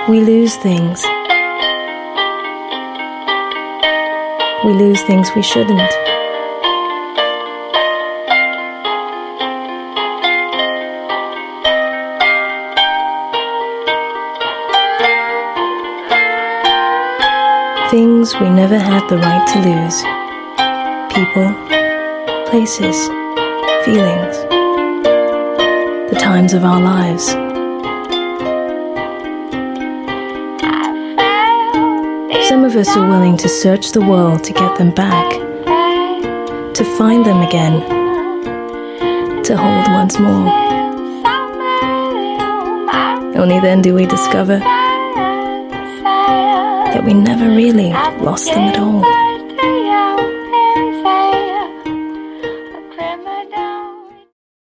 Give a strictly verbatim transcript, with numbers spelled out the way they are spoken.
We lose things. We lose things we shouldn't. Things we never had the right to lose. People, places, feelings. The times of our lives. Some of us are willing to search the world to get them back, to find them again, to hold once more. Only then do we discover that we never really lost them at all.